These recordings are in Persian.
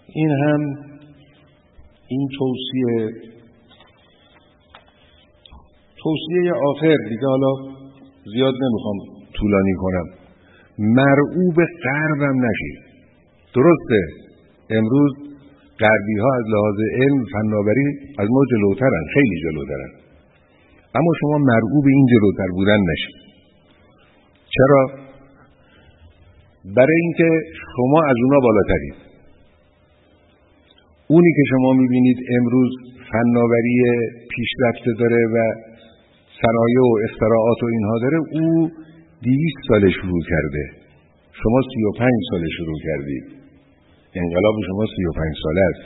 این هم این توصیه آخر دیگه، حالا زیاد نمیخوام طولانی کنم. مرعوب غربم نشید. درسته امروز غربی ها از لحاظ علم فناوری از ما جلوترن، خیلی جلوترن، اما شما مرعوب این جلوتر بودن نشید. چرا؟ برای اینکه شما از اونا بالاترید. اونی که شما میبینید امروز فناوری پیشرفته داره و صنایع و اختراعات و اینها داره، او 200 سال شروع کرده، شما 35 سال شروع کردید. انقلاب شما 35 ساله است.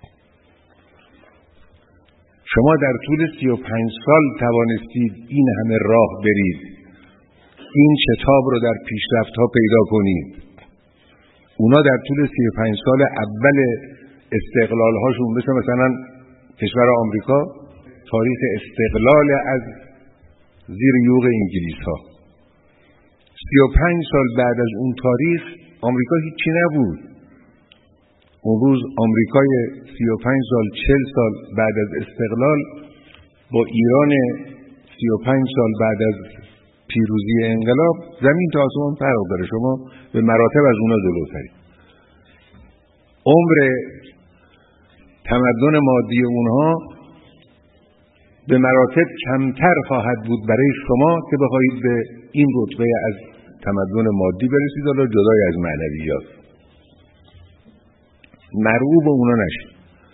شما در طول 35 سال توانستید این همه راه برید، این شتاب رو در پیشرفت ها پیدا کنید. اونا در طول 35 سال اول استقلال هاشون، مثلا کشور آمریکا، تاریخ استقلال از زیر یوغ انگلیس ها، 35 سال بعد از اون تاریخ آمریکا هیچی نبود. اون روز آمریکای 35 سال 40 سال بعد از استقلال با ایران 35 سال بعد از پیروزی انقلاب زمین تا آسمان فرق داره. شما به مراتب از اونا جلوترید. عمر تمدن مادی اونها به مراتب کمتر خواهد بود برای شما که بخواهید به این رتبه از تمدن مادی برسید، حالا جدای از معنویات. مرعوب اونا نشید.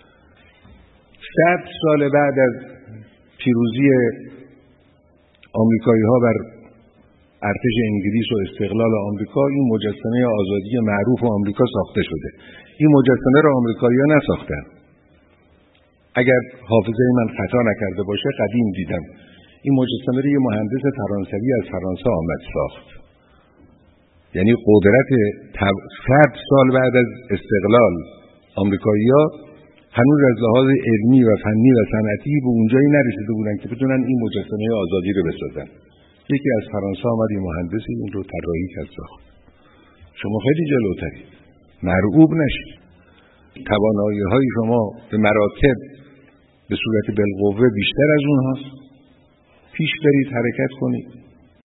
100 سال بعد از پیروزی آمریکایی ها بر ارتش انگلیس و استقلال آمریکا، این مجسمه آزادی معروف آمریکا ساخته شده. این مجسمه را آمریکایی ها نساختن. اگر حافظه من خطا نکرده باشه، قدیم دیدم این مجسمه رو یه مهندس فرانسوی از فرانسه آمد ساخت. یعنی قدرت 100 سال بعد از استقلال آمریکایی‌ها هنوز از لحاظ علمی و فنی و صنعتی به اونجایی نرسیده بودن که بتونن این مجسمه آزادی رو بسازن. یکی از فرانسه آمد، این مهندسی این رو طراحی کرد ساخت. شما خیلی جلوترید. مرعوب نشید. توانایی‌های شما به مراتب به صورت بالقوه بیشتر از اونهاست. پیش برید، حرکت کنید.